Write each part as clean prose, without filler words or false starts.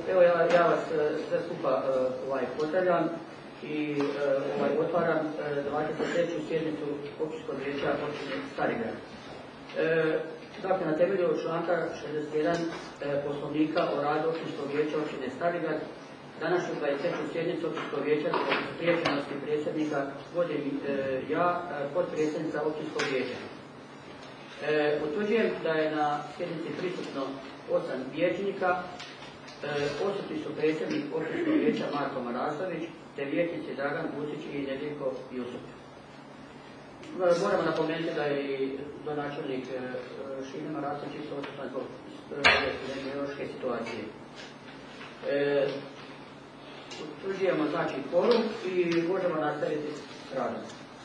Evo ja vas sve skupa pozdravljam i otvaram 23. sjednicu Općinskog vijeća općine Starigrad. Dakle, na temelju članka 61 Poslovnika o radu Općinskog vijeća općine Starigrad, današnju 23. sjednicu Općinskog vijeća zbog spriječenosti predsjednika vodim ja, potpredsjednica Općinskog vijeća. Utvrđujem da je na sjednici prisutno 8 vijećnika, odsutni su predsjednik Općinskog vijeća Marko Marasović, te vijećnici Dragan Bucić i Nedeljko Jusup. Moramo napomenuti da je i donačelnik Šime Marasović isto odsutan zbog epidemiološke situacije. Utvrđujemo znači kvorum i možemo nastaviti s radom.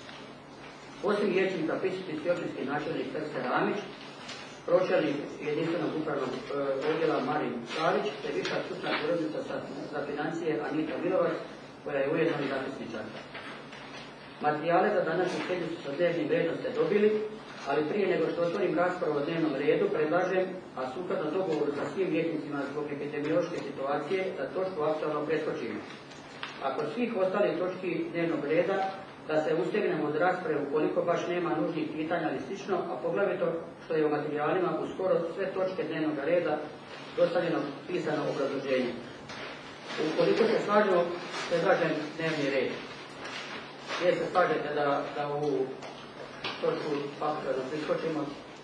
Osim vijećnika prisutni su općinski načelnik Krste Ramić, pročelnik jedinstvenog upravnog odjela Marin Šarić, te viša stručna suradnica za financije Anita Milovac, koja je ujedno i zapisničarka. Materijale za današnju sjednicu sa dnevnim redom ste dobili, ali prije nego što otvorim raspravu o dnevnom redu, predlažem, a sukladno dogovoru sa svim vijećnicima zbog epidemiološke situacije, da točku aktualno preskočimo. Ako svih ostalih točki dnevnog reda, da se ustegnemo od rasprave ukoliko baš nema nužnih pitanja ili slično, a poglavito što je u materijalima u skoro sve točke dnevnog reda dostavljeno pisano obrazloženje. Ukoliko se slažemo, predlažem dnevni red. Gdje se slažete da ovu točku faktorno priskočimo?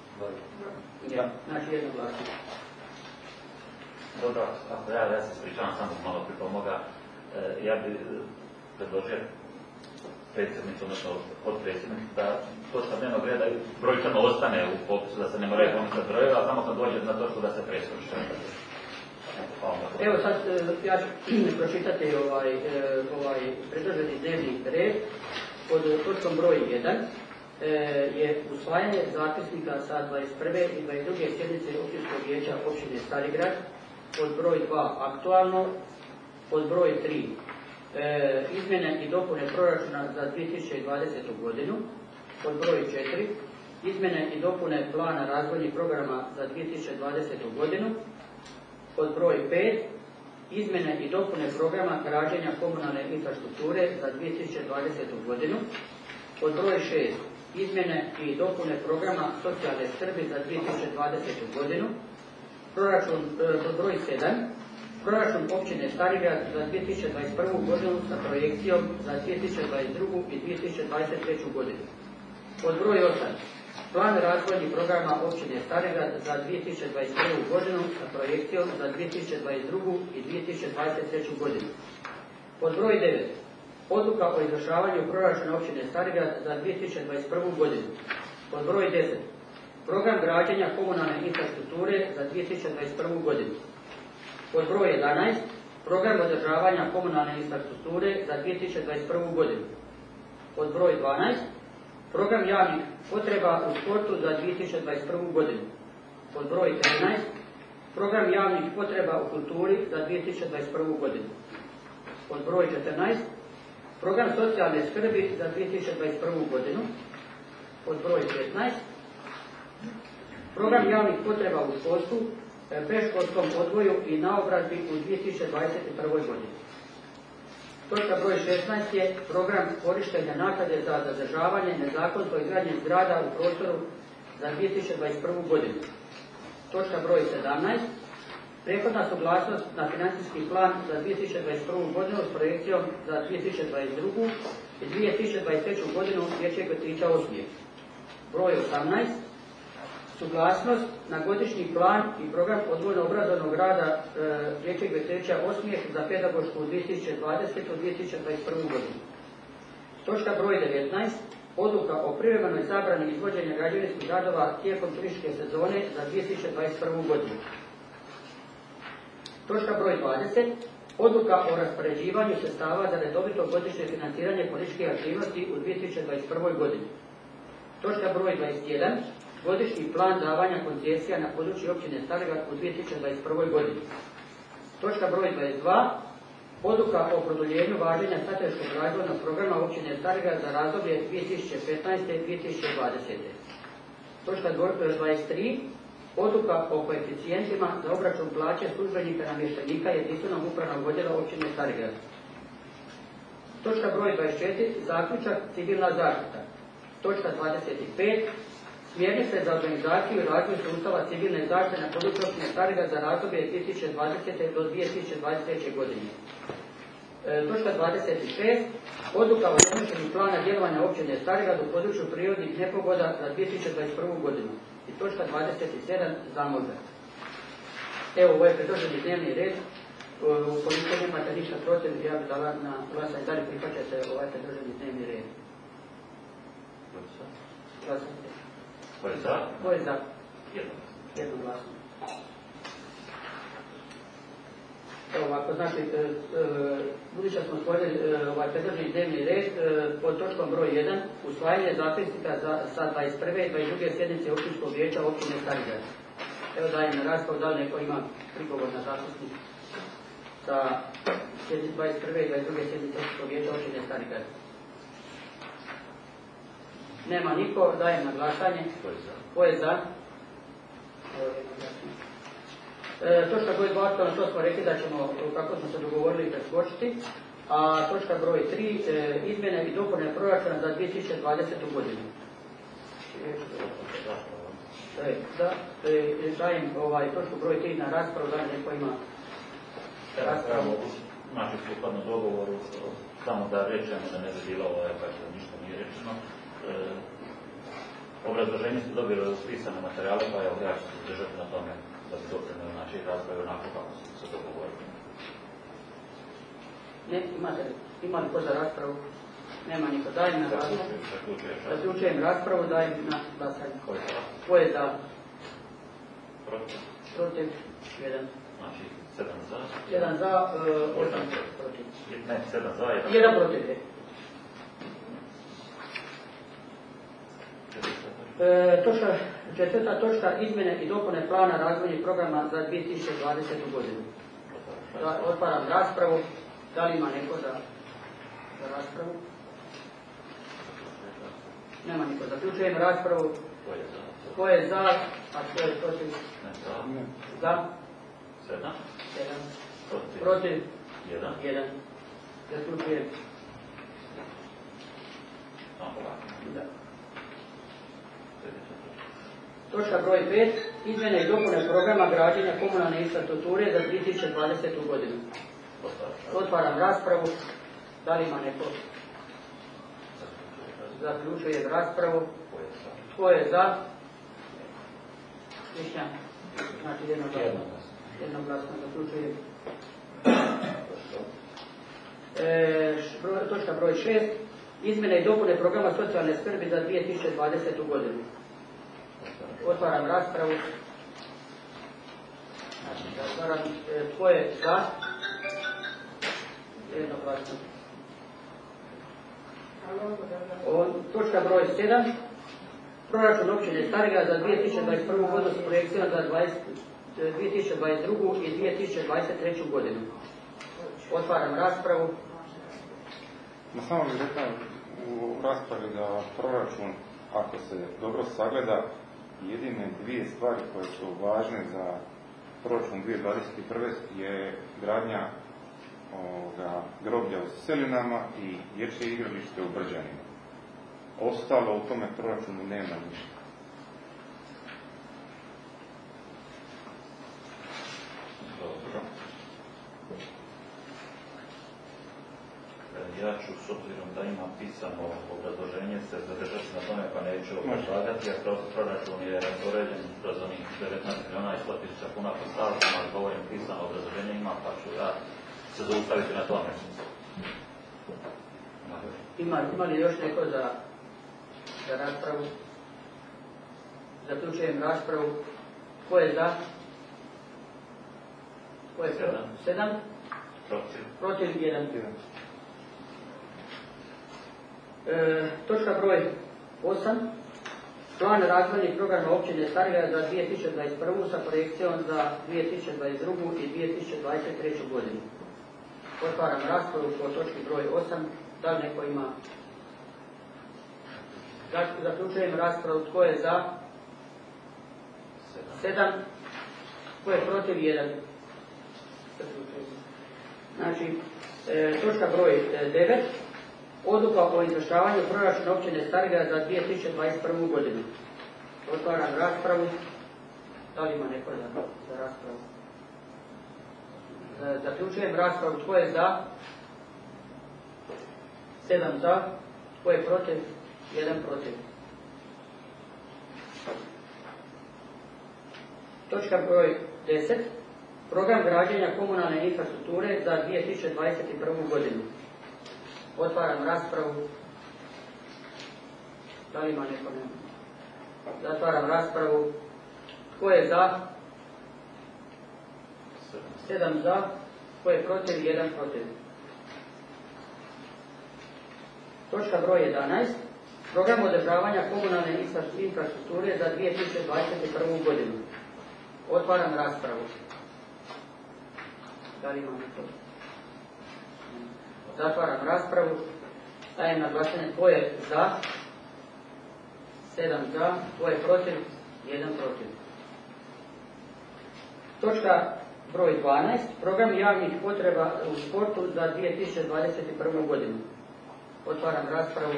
Ja. Znači jednoglasno. Dobro, ako ja se ispričavam samo malo pripomoga, ja bih predložio predsjednicu, odnosno podpredsjednik, da točka dnevnog reda brojčano ostane u popisu, da se ne moraju pomisati brojeva, a samo kad dođe na točku da se preskoči. Evo sad ja ću pročitati predloženi dnevni red. Pod točkom broj 1 je usvajanje zapisnika sa 21. i 22. sjednice Općinskog vijeća općine Starigrad. Pod broj 2 aktualno. Pod broj 3 izmjene i dopune proračuna za 2020. godinu. Pod broj 4 izmjene i dopune plana razvojnih programa za 2020. godinu. Pod broj 5 izmjene i dopune programa građenja komunalne infrastrukture za 2020. godinu. Pod broj 6 izmjene i dopune programa socijalne skrbi za 2020. godinu. Pod broj 7 proračun općine Starigrad za 2021. godinu sa projekcijom za 2022. i 2023. godinu. Pod broj 8 plan razvojnih programa općine Starigrad za 2021. godinu sa projekcijom za 2022. i 2023. godinu. Pod broj 9 odluka o izvršavanju proračuna općine Starigrad za 2021. godinu. Pod broj 10 program građenja komunalne infrastrukture za 2021. godinu. Pod broj 11 program održavanja komunalne infrastrukture za 2021. godinu. Pod broj 12 program javnih potreba u sportu za 2021. godinu. Pod broj 13 program javnih potreba u kulturi za 2021. godinu. Pod broj 14 program socijalne skrbi za 2021. godinu. Pod broj 15 program javnih potreba u školstvu, predškolskom odgoju i naobrazbi u 2021. godini. Točka broj 16 je program korištenja naknade za zadržavanje nezakonito izgrađenih zgrada u prostoru za 2021. godinu. Točka broj 17 prethodna suglasnost na financijski plan za 2021. godinu s projekcijom za 2022. i 2023. godinu dječjeg vrtića Osijek. Broj 18 suglasnost na godišnji plan i program odgojno-obrazovnog rada dječjeg vrtića Osijek za pedagošku 2020. 2021. godinu. Točka broj 19 odluka o privremenoj zabrani izvođenja građevinskih radova tijekom turističke sezone za 2021. godinu. Točka broj 20 odluka o raspoređivanju sredstava za redovito godišnje financiranje političkih aktivnosti u 2021. godini. Točka broj 21 godišnji plan davanja koncesija na području općine Starigrad u 2021. godini. Točka broj 22 odluka o produljenju važenja strateškog razvojnog programa općine Starigrad za razdoblje 2015. 2020. Točka 23 Odluka o koeficijentima za obračun plaće službenika namještenika jedinstvenog upravnog odjela općine Stari Grad. Točka broj 24. Zaključak civilna zaštita. Točka 25. Smjernice za organizaciju i razvoj sustava civilne zaštite na području općine Stari Grad za razdoblje 2020. do 2023. godine. Točka 26. Odluka o donošenju plana djelovanja općine Stari Grad u području prirodnih nepogoda za 2021. godinu. I točka 27. zamolbe. Evo, ovo je predloženi dnevni red. Ukoliko nemate ništa protiv, ja bih dala na glasanje. Da li prihvaćate ovaj predloženi dnevni red? Glasajte. Ko je za? Ko je za? Jednoglasno. Evo ovako, znači, budući da smo stvorili ovaj predloženi dnevni red, pod točkom broj 1, usvajanje zapisnika sa 21. i 22. sjednice općinskog vijeća općine Stari Grad. Evo dajem na raspravu, da li neko ima prigovor na zapisnik sa 21. i 22. sjednice općinskog vijeća općine Stari Grad. Nema niko, dajem na glasanje. Ko je za? Točka broj 2, to smo rekli da ćemo, kako smo se dogovorili, preskočiti. A točka broj 3, izmjene i dopune proračuna za 2020. godinu. Dajem točku broj 3 na raspravu, da neko ima raspravu. Znači, sukladno dogovoru, samo da rečemo da ne bi bilo ništa nije rečeno. Obrazloženje ste dobili u pisane materijale, pa evo ja ću se držati na tome da se doprinjeno znači rasprave onako kako se dogovorili. Ne, ima li ko za raspravu? Nema niko. Dajem na glasanje. Zaključujem raspravu, dajem na glasanje. Ko je za? Protiv? Protiv? 1. Znači 7 za? 1 za, 8 protiv. Ne, 7 za, 1 protiv. Točka 4. točka izmjene i dopune plana razvojnih programa za 2020. godinu. Otvaram raspravu. Da li ima neko za raspravu? Nema niko. Zaključujem raspravu. Ko je za, a ko je protiv? Za? 7. Protiv? 1. Zaključujem. Da. Točka broj 5. Izmjene i dopune programa građenja komunalne infrastrukture za 2020. godinu. Otvaram raspravu. Da li ima neko? Zaključujem raspravu. Tko je za? Mišljan. Znači jednoglasno zaključujem. Točka broj 6. Izmjene i dopune programa socijalne skrbi za 2020. godinu. Otvaram raspravu. Tko je za? Jednoglasno. Točka broj 7. Proračun općine Stari Grad za 2021. godinu s projekcijom za 2022. i 2023. godinu. Otvaram raspravu. Samo bih rekao u raspravi da proračun, ako se dobro sagleda, jedine dvije stvari koje su važne za proračun 2021. je gradnja groblja u Selinama i dječje igralište u Brđanima. Ostalo u tome proračunu nema ništa. Ja ću, s obzirom da ima pisano obrazloženje, se zadržati na tome pa neću obrazlagati, jer proračun je raspoređen kroz onih 19 milijuna i 100 000 kuna po stavkama, ali govorim pisano obrazloženje ima, pa ću ja se zaustaviti na tome. Ima li još neko za raspravu? Zaključujem raspravu. Ko je za? Ko je 7? Protiv 1. Točka broj 8. Plan razvojnih programa općine Stari Grad za 2021. sa projekcijom za 2022. i 2023. godinu. Otvaram raspravu po točki broj 8. Da li neko ima? Zaključujem raspravu. Tko je za? 7. Tko je protiv? 1. Znači, točka broj 9. Odluka o izvršavanju proračuna općine Starigrad za 2021. godinu. Otvaram raspravu. Da li ima neko za raspravu? Zaključujem raspravu. Tko je za? 7 za. Tko je protiv? 1 protiv. Točka broj 10. Program građenja komunalne infrastrukture za 2021. godinu. Otvaram raspravu. Da li ima neko? Zatvaram raspravu. Tko je za? 7 za. Tko je protiv? 1 protiv. Točka broj 11. Program održavanja komunalne infrastrukture za 2021. godinu. Otvaram raspravu. Da li ima neko? Zatvaram raspravu. Dajem na glasanje tko je za. 7 za. Tko je protiv? 1 protiv. Točka broj 12. Program javnih potreba u sportu za 2021. godinu. Otvaram raspravu.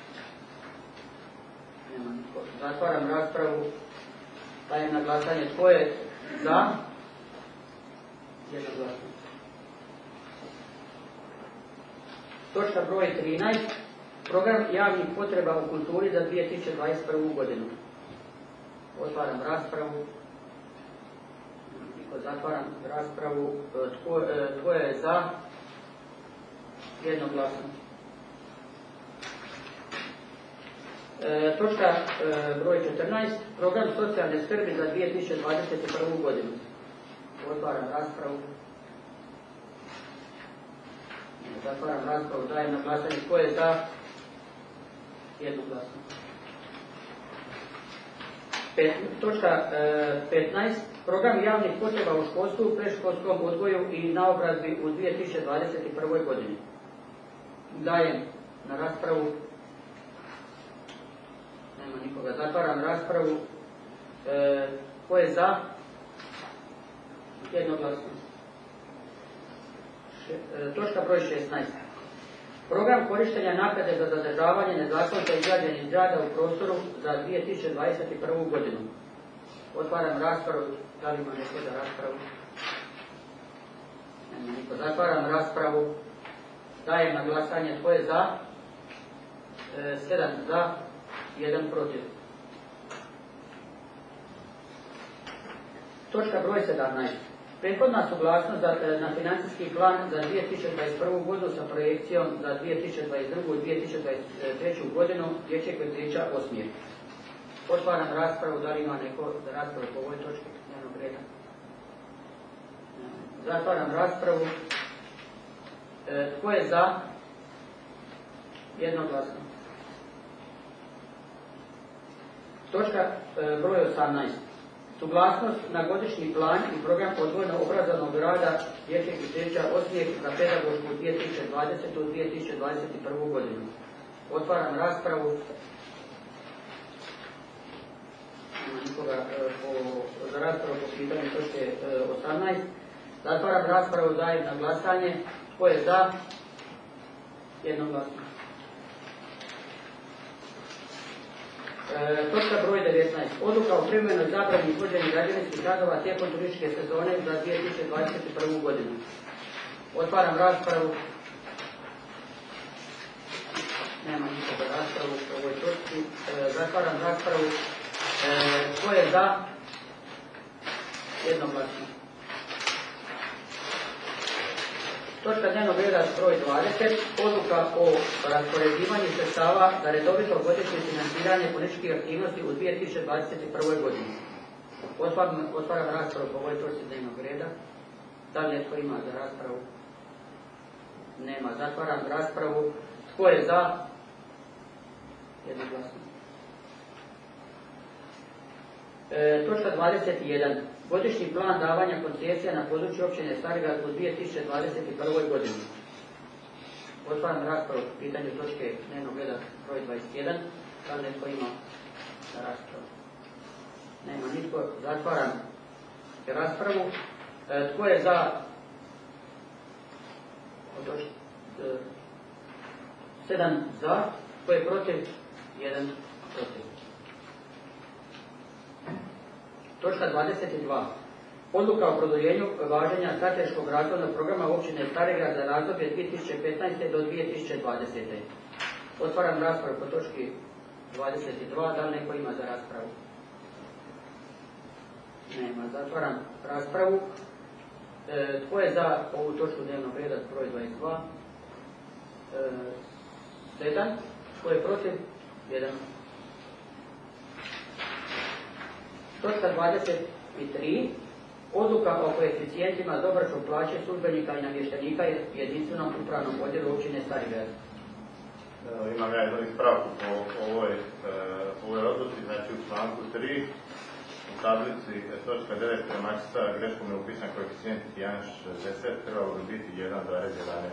Nema niko. Zatvaram raspravu. Dajem na glasanje tko je za. Jednoglasno. Točka broj 13. Program javnih potreba u kulturi za 2021. godinu. Otvaram raspravu. Zatvaram raspravu. Tko je za? Jednoglasno. Točka broj 14. Program socijalne skrbi za 2021. godinu. Otvaram raspravu. Zatvaram raspravu. Dajem na glasanje. Tko je za? Jednoglasno. Točka 15. Program javnih potreba u školstvu, predškolskom odgoju i naobrazbi u 2021. godini. Dajem na raspravu. Nema nikoga. Zatvaram raspravu. Tko je za? Jednoglasno. Točka broj 16. Program korištenja naknade za zadržavanje nezakonito izgrađenih zgrada u prostoru za 2021. godinu. Otvaram raspravu. Da li ima neko za raspravu? Nema niko. Zatvaram raspravu. Dajem na glasanje tko je za. 7 za, 1 protiv. Točka broj 17. Prethodna suglasnost na financijski plan za 2021. godinu sa projekcijom za 2022. i 2023. godinu dječjeg vrtića Osmijeh. Otvaram raspravu. Da li ima neko za raspravu po ovoj točki dnevnog reda? Zatvaram raspravu. Tko je za? Jednoglasno. Točka broj 18. Suglasnost na godišnji plan i program odgojno-obrazovnog rada dječjeg vrtića Osijek za pedagošku 2020-2021. godinu. Otvaram raspravu. Nema nikoga za raspravu po pitanju točke 18. Zatvaram raspravu. Dajem na glasanje. Tko je za? Jednoglasno. Točka broj 19. Odluka o privremenoj zabrani izvođenja građevinskih radova tijekom turističke sezone za 2021. godinu. Otvaram raspravu. Nema nikoga za raspravu po ovoj točki. Zatvaram raspravu. Tko je za? Jednoglasno. Točka dnevnog reda broj 20. Odluka o raspoređivanju sredstava za redovito godišnje financiranje političkih aktivnosti u 2021. godini. Otvaram raspravu po ovoj točci dnevnog reda. Da li netko ima za raspravu? Nema. Zatvaram raspravu. Tko je za? Jednoglasno. Točka 21. Godišnji plan davanja koncesija na području općine Starigrad u 2021. godini. Otvaram raspravu po pitanju točke dnevnog reda broj 21. Da li netko ima za raspravu? Nema nitko. Zatvaram raspravu. Tko je za 7 za, tko je protiv? 1 protiv. Točka 22. Odluka o produljenju važenja strateškog razvojnog programa općine Starigrad za razdoblje 2015. do 2020. Otvaram raspravu po točki 22. Da li neko ima za raspravu? Nema. Zatvaram raspravu. Tko je za ovu točku dnevnog reda broj 22? 7. Tko je protiv? 1. Točka 23. Odluka o koeficijentima za obračun plaće službenika i namještenika jedinstvenom upravnom odjelu općine Starigrad. Imam ja jednu ispravku po ovoj odluci, znači u članku 3 u tablici točka 9 premačica greškom je upisan koeficijent 1,60, trebalo bi biti 1,11.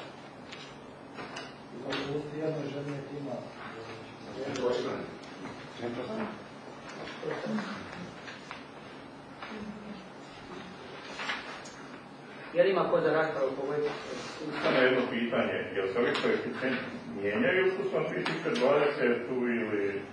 Je li ima ko za raspravu po ovoj? Samo jedno pitanje, je li se ovi koeficijent mijenjaju uskusom 2020 ili...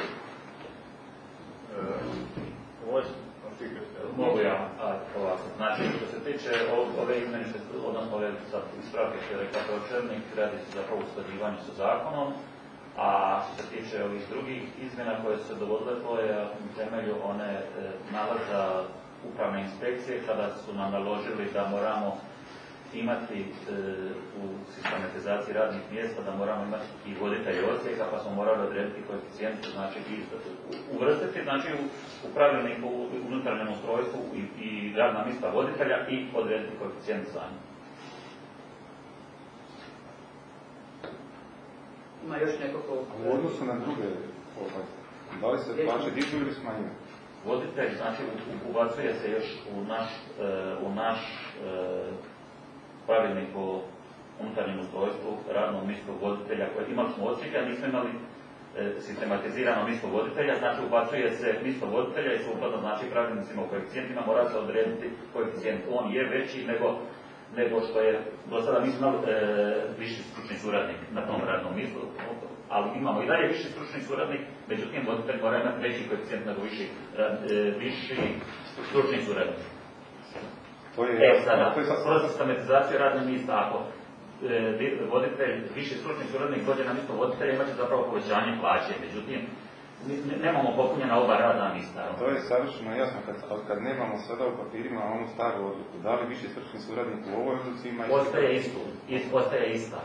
Mogu ja ovako. Znači, što se tiče ove izmjene, odnosno ove ispravke što je rekao Černik, radi se zapravo usklađivanje sa zakonom, a što se tiče ovih drugih izmjena koje su se dogodile, to je u temelju one nalaza upravne inspekcije kada su nam naložili da moramo imati u sistematizaciji radnih mjesta, da moramo imati i voditelje odsjeka, pa smo morali odrediti koeficijente, znači uvrstiti, znači u pravilniku, u unutarnjem ustrojstvu i radna mjesta voditelja i odrediti koeficijent za njih. Ima još nekoliko... U odnosu na druge, da li se plaće dižu ili smanjuju? Voditelj, znači, ubacuje se još u naš pravilnik o unutarnjem ustrojstvu radnog mjesta voditelja koje imali smo odsjeke, a nismo imali sistematizirano mjesto voditelja, znači ubacuje se mjesto voditelja i sukladno znači pravilnicima o koeficijentima mora se odrediti koeficijent. On je veći nego što je do sada nismo imali viši stručni suradnik na tom radnom mjestu, ali imamo i dalje viši stručni suradnik, međutim voditelj mora imati veći koeficijent nego viši stručni suradnik. Sada, kroz sistematizaciju radnog mjesta, ako voditelj, viši stručni suradnik dođe na mjesto voditelja, imat će zapravo povećanje plaće, međutim, nemamo popunjena oba radna mjesta. To je savršeno jasno, kad nemamo sada u papirima onu staru odluku, da li viši stručni suradnik u ovoj odluci ima... Ostaje ista.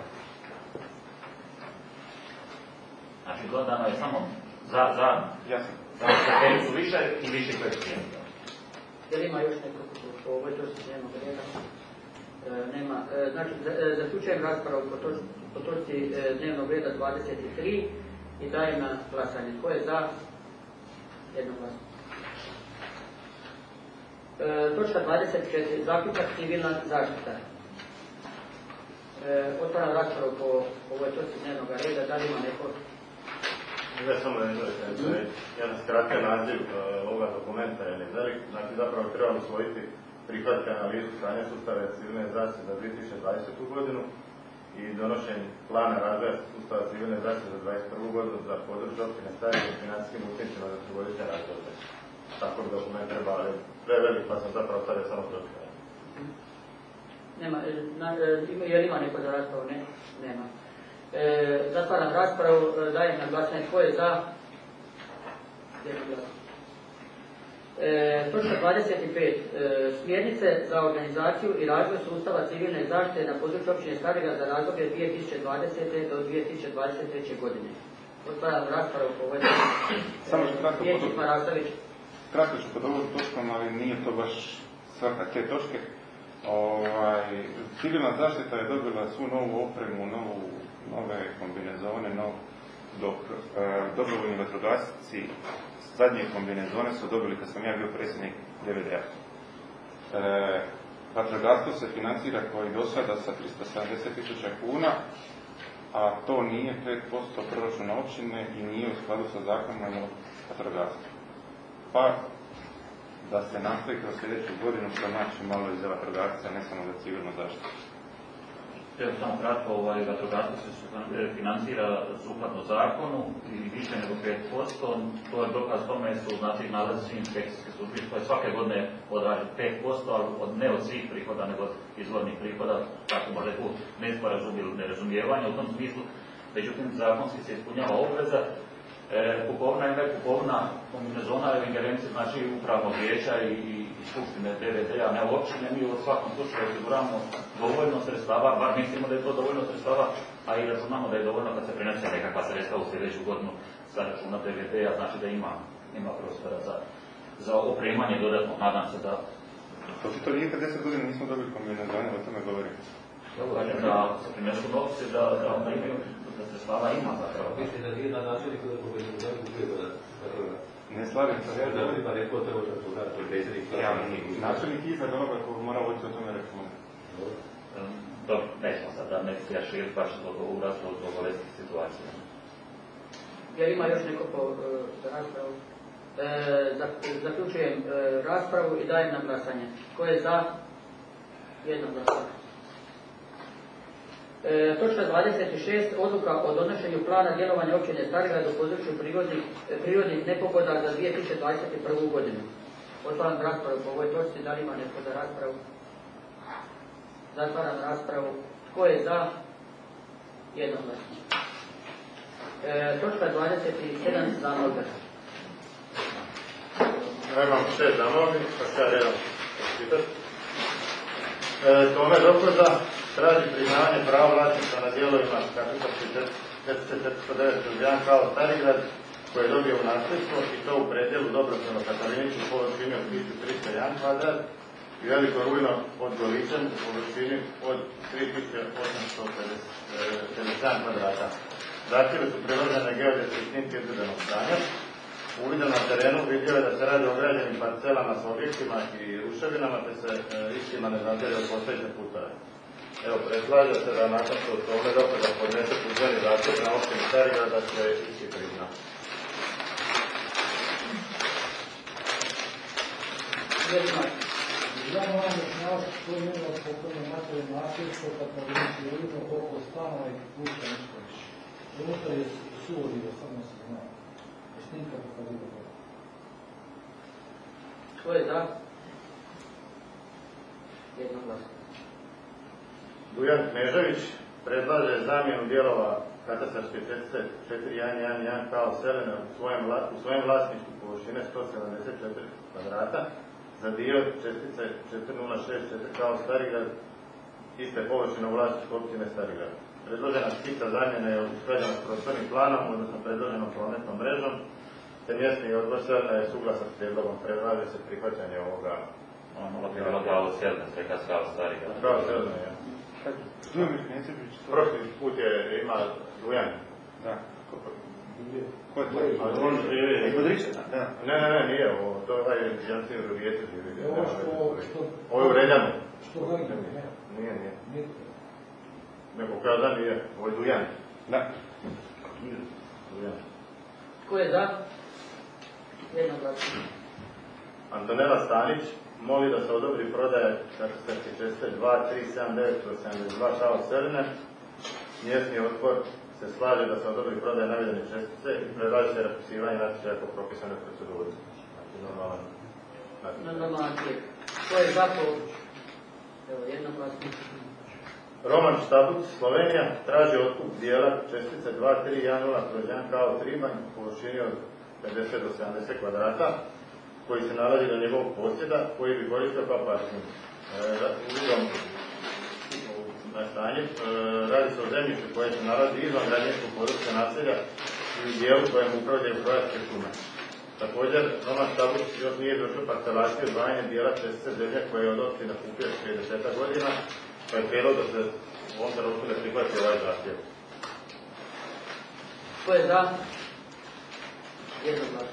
Znači, dodano je samo za stepenicu više i više koeficijenta. Je li ima još nekoliko po ovoj točci dnevnog reda? Nema. Znači, zaključujem raspravu po točci dnevnog reda 23 i dajem na glasanje. Tko je za? Jednoglasno. Točka 24. Zaključak civilna zaštita. Otvaram raspravu po ovoj točci dnevnog reda. Da li ima neko? Ne samo jedan skratio naziv ovoga dokumenta je nevelik, znači zapravo trebamo usvojiti prihvatiti analizu stanja sustava civilne zaštite za 2020. godinu i donošenje plana razvoja sustava civilne zaštite za 2021. godinu za područje općine Starigrad s financijskim učincima za trogodišnje razdoblje. Tako da dokument treba, ali prevelik, pa sam zapravo stavio samo točka. Nema, je li ima neko za raspravu? Ne, nema. Zatvaram raspravu, dajem na glasanje tko je za. Točka 25. Smjernice za organizaciju i razvoj sustava civilne zaštite na području općine Starigrad za razdoblje 2020. do 2023. godine. Otvaram raspravu po ovoj Samo ću kratko ću pod ovom točkom, ali nije to baš svrha te točke. Civilna zaštita je dobila svu novu opremu, nove kombinezone, dok dobrovoljni vatrogasci zadnje kombinezone su dobili kad sam ja bio predsjednik DVD-a. Vatrogastvo se financira kao i do sada sa 370.000 kuna, a to nije 5% proračuna općine i nije u skladu sa zakonom o vatrogastvu. pa da se nastoji kroz sljedeću godinu pronaći malo i za vatrogasce, ne samo za civilnu zaštitu. Evo samo kratko, vatrogasce se financira sukladno zakonu i više nego 5%. To je dokaz tome su nalazi svi inspekcijske službe koje svake godine odrađe 5%, ali ne od svih prihoda, nego od izvornih prihoda, tako može tu nesporazum ili nerazumijevanje u tom smislu. Međutim, zakonski se ispunjava obveza. Kupovina kombinezona je u ingerenciji, znači upravnog vijeća i skupštine DVD-a, ne općine. Mi u svakom slučaju osiguramo dovoljno sredstava, bar mislimo da je to dovoljno sredstava, a i računamo da je dovoljno kad se prenese nekakva sredstva u sljedeću godinu sa računa DVD-a, znači da ima prostora za opremanje dodatno, nadam se da... To nije 50 godina nismo dobili kombinezone, o tome govorim. Da se prinesu novci, da onda imaju, da sredstava ima zapravo. Mislim da nije na načelniku da kombinezone kupuje da ne slavim se. Da ima neko treba da to predsjednik. Načelnik iznad onoga ko mora voditi o tome računa. Dobro, nećemo sad da ne ja širit baš u razlogu zbog ove situacije. Jer ima još neko po raspravu. Zaključujem raspravu i dajem na glasanje. Ko je za? Jedno glasanje. Točka 26. Odluka o donošenju plana djelovanja općine Starigrad u području prirodnih nepogoda za 2021. godinu. Otvaram raspravu po ovoj točci. Da li ima neko za raspravu? Zatvaram raspravu. Tko je za? Jednoglasno. Točka 27. zamolbe. Imam 6 zamolbi, pa šta redom čitati. Tome dohoda traži priznavanje prava vlasništva na dijelovima katastarski 409/1 kao Starigrad koje je dobio u nasljedstvo i to u predjelu Dobroseno Kataliniću u površini od 1301 kvadrat i Veliko Rujno od Goličan u površini od 3857 kvadrata. Zahtjeve su priložene geodetske snimke izvedenog stanja. Uvidom na terenu vidio je da se radi o ograđenim parcelama s objektima i ruševinama, te se istima ne zadire od postojeće putove. Evo, predlaže se da nakon što tome dopada podnese tužbeni zahtjev na općini Starigrad da se isti prizna. Ja moram objašnjavati što je imeno pokojno materijalno nasljedstvo kad vidite jedino oko stanova i kuća ništa više. Unutra je suvodio, samo se zna. Snimka pokazuje to. Tko je za? Jednoglasno. Dujan Knežević predlaže zamjenu dijelova katastarske čestice 4111 kao Selene u svojem vlasništvu površine 174 kvadrata za dio čestice 4064 kao Starigrad iste površine u vlasništvu općine Starigrad. Predložena skica zamjene je usklađena s prostornim planom, odnosno predloženom prometnom mrežom, te mjesni odbor Selena je suglasan s prijedlogom. Predlaže se prihvaćanje ovoga. Ono bi bilo kao Selena, sve kad kao Starigrad. Kao Selena, ja. Prošli put je ima Dujan. Da. Ko je to? On živi. Ne, nije ovo. To je ovaj Jansin Ruvijete živi. Ovo je u Reljanu. Što gledam? Nije. Nego kada da nije. Ovo je Dujan. Da. Dujan. Tko je za? Jednoglasno. Antonela Stanić moli da se odobri prodaje katastarske čestice 2379/72 kao Seline. Mjesni odbor se slaže da se odobri prodaje navedene čestice i predlaže se raspisivanje natječaja po propisanoj proceduri. Znači normalan tijek. Tko je za to? Evo, jednoglasno. Roman Štabuc, Slovenija, traži otkup dijela čestice 2310/1 kao Tribanj u površini od 50 do 70 kvadrata koji se nalazi do njegovog posjeda, koji bi koristio kao parking. Uvidom na stanje, radi se o zemljištu koje se nalazi izvan građevinskog područja naselja i dijelu kojem upravljaju Hrvatske šume. Također, Roman Štabuc još nije došao parcelaciju odvajanja dijela čestice zemlje koje je od općine kupio prije 10 godina, pa je prijedlog da se u ovom trenutku ne prihvati ovaj zahtjev. Tko je za? Jednoglasno.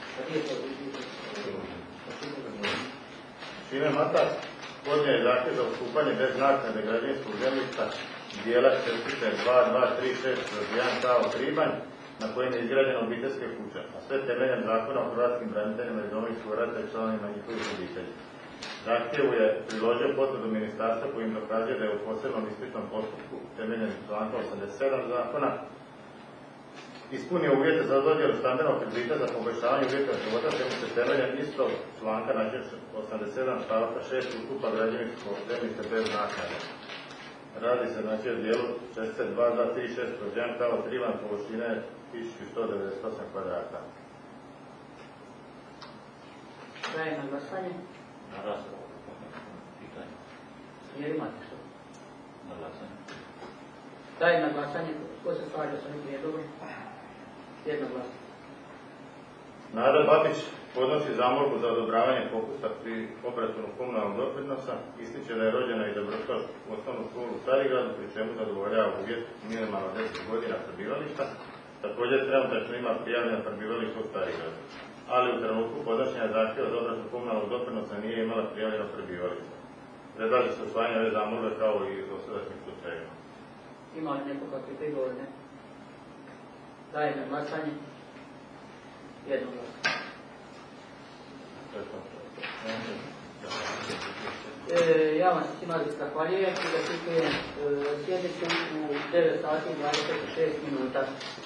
Šime Matas podnio je zahtjev za ustupanje bez naknade građevinskog zemljišta dijela čestice 2236/1 kao Tribanj na kojem je izgrađena obiteljska kuća, a sve temeljem Zakona o hrvatskim braniteljima iz Domovinskog rata i članovima njihovih obitelji. Zahtjevu je priložio potvrdu ministarstva kojim dokazuje da je u posebnom ispitnom postupku temeljem članka 87 zakona ispunio uvjete za dodjelu stambenog kredita za poboljšavanje uvjeta života, te mu se temeljem istog članka 87 stavaka 6 ustupa građevinsko zemljište bez naknade. Radi se znači o dijelu 62.236/1 kao trivan površine 1198 kvadrata. Dajem na glasanje. Na raspravu. Pitanje. Jer imate što? Na glasanje. Dajem na glasanje. Ko se slaže sa ovim prijedlogom? Jednoglasno. Nada Babić podnosi zamolbu za odobravanje popusta pri obračunu komunalnog doprinosa, ističe da je rođena i završila osnovnu školu u Starigradu, pri čemu zadovoljava uvjet minimalno 10 godina prebivališta. Također trenutačno ima prijavljeno prebivalište u Starigradu, ali u trenutku podnošenja zahtjeva za obračun komunalnog doprinosa nije imala prijavljeno prebivalište. Predlaže se usvajanje ove zamolbe kao i u dosadašnjim slučajevima. Ima li neko kakvi prigovor? Ne. Dajem na glasanje. Jednoglasno. Ja vam svima zahvaljujem i zaključujem sjednicu u 9 sati i 26 minuta.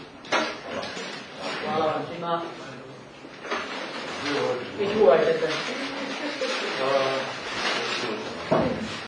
Hvala vam svima. I čuvajte se.